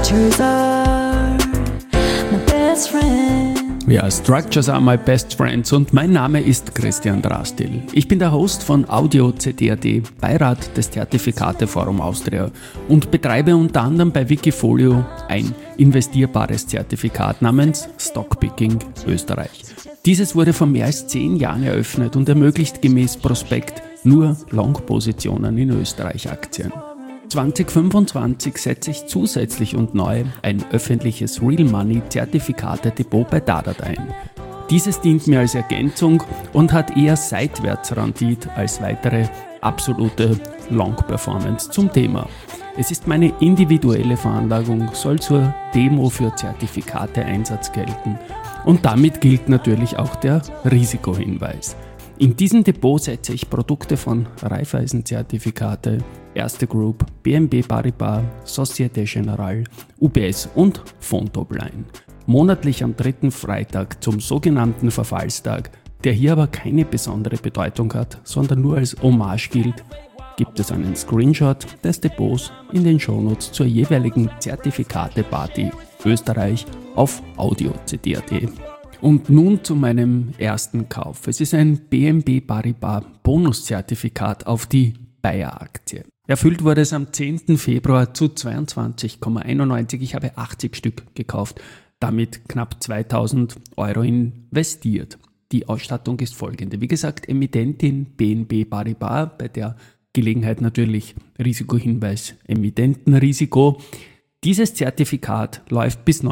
structures are my best friend. Ja, Structures are my best friends und mein Name ist Christian Drastil. Ich bin der Host von Audio CD.at, Beirat des Zertifikateforum Austria und betreibe unter anderem bei Wikifolio ein investierbares Zertifikat namens Stockpicking Österreich. Dieses wurde vor mehr als 10 Jahren eröffnet und ermöglicht gemäß Prospekt nur Long-Positionen in Österreich-Aktien. 2025 setze ich zusätzlich und neu ein öffentliches Real Money Zertifikate-Depot bei Dadat ein. Dieses dient mir als Ergänzung und hat eher Seitwärtsrendite als weitere absolute Long-Performance zum Thema. Es ist meine individuelle Veranlagung, soll zur Demo für Zertifikate-Einsatz gelten und damit gilt natürlich auch der Risikohinweis. In diesem Depot setze ich Produkte von Raiffeisen-Zertifikate, Erste Group, BNP Paribas, Societe Generale, UBS und Vontobel ein. Monatlich am 3. Freitag zum sogenannten Verfallstag, der hier aber keine besondere Bedeutung hat, sondern nur als Hommage gilt, gibt es einen Screenshot des Depots in den Shownotes zur jeweiligen Zertifikate-Party Österreich auf Audio-CD.at. Und nun zu meinem ersten Kauf. Es ist ein BNP Paribas Bonuszertifikat auf die Bayer-Aktie. Erfüllt wurde es am 10. Februar zu 22,91. Ich habe 80 Stück gekauft, damit knapp 2.000 Euro investiert. Die Ausstattung ist folgende. Wie gesagt, Emittentin BNP Paribas, bei der Gelegenheit natürlich Risikohinweis Emittentenrisiko. Dieses Zertifikat läuft bis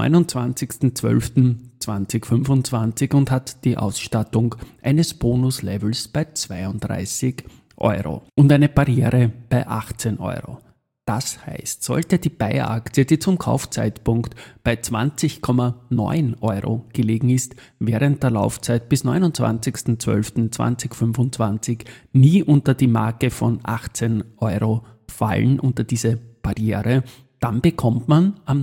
29.12.2025 und hat die Ausstattung eines Bonuslevels bei 32 Euro und eine Barriere bei 18 Euro. Das heißt, sollte die Bayer-Aktie, die zum Kaufzeitpunkt bei 20,9 Euro gelegen ist, während der Laufzeit bis 29.12.2025 nie unter die Marke von 18 Euro fallen, unter diese Barriere, dann bekommt man am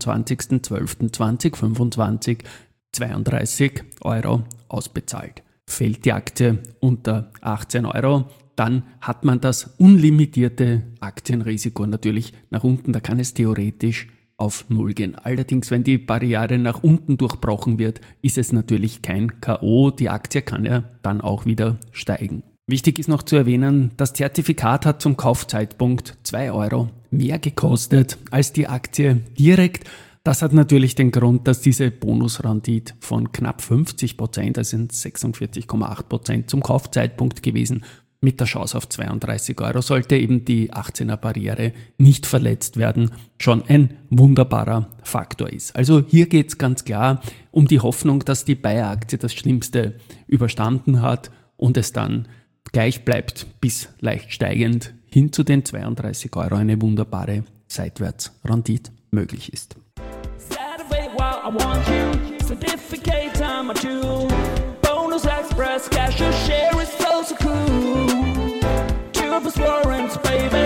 29.12.2025 32 Euro ausbezahlt. Fällt die Aktie unter 18 Euro, dann hat man das unlimitierte Aktienrisiko natürlich nach unten. Da kann es theoretisch auf Null gehen. Allerdings, wenn die Barriere nach unten durchbrochen wird, ist es natürlich kein K.O. Die Aktie kann ja dann auch wieder steigen. Wichtig ist noch zu erwähnen, das Zertifikat hat zum Kaufzeitpunkt 2 Euro mehr gekostet als die Aktie direkt. Das hat natürlich den Grund, dass diese Bonusrendite von knapp 50%, das sind 46,8% zum Kaufzeitpunkt gewesen, mit der Chance auf 32 Euro sollte eben die 18er Barriere nicht verletzt werden, schon ein wunderbarer Faktor ist. Also hier geht es ganz klar um die Hoffnung, dass die Bayer-Aktie das Schlimmste überstanden hat und es dann gleich bleibt bis leicht steigend hin zu den 32 Euro eine wunderbare Seitwärtsrendite möglich ist. Express cash, your share is so cool. Florence, baby.